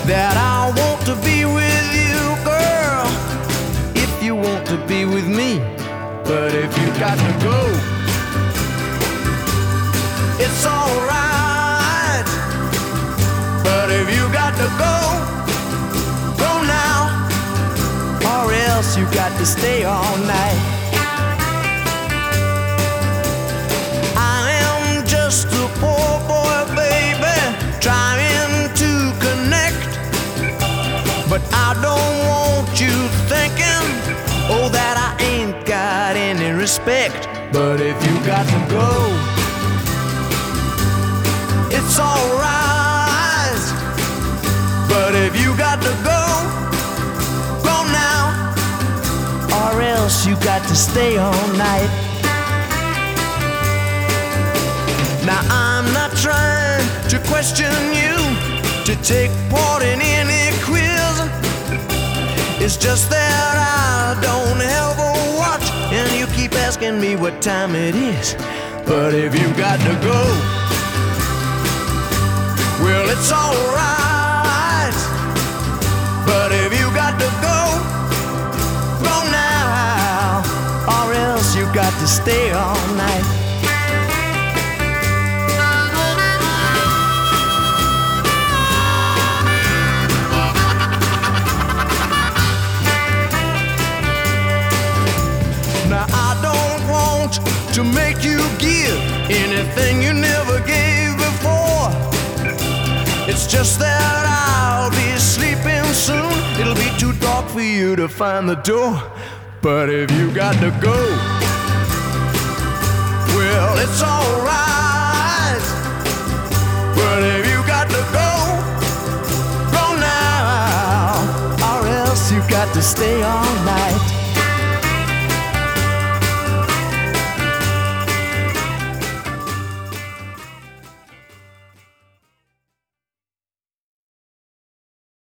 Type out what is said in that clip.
that I want to be with you, girl, if you want to be with me. But if you got to go, it's alright. But if you got to go, go now, or else you got to stay all night. I am just a poor boy, baby, trying to connect. But I don't want you thinking, oh, that I ain't got any respect. But if you got to go, it's alright. But if you got to go, go now, or else you got to stay all night. Now I'm not trying to question you, to take part in any quiz. It's just that I don't ever watch, and you keep asking me what time it is. But if you got to go, well, it's alright. But if you got to go, go now, or else you got to stay all night. Now I don't want to make you give anything you never gave before. It's just that I'll be sleeping soon. It'll be too dark for you to find the door. But if you got to go, well, it's alright. But if you got to go, go now, or else you got to stay all night.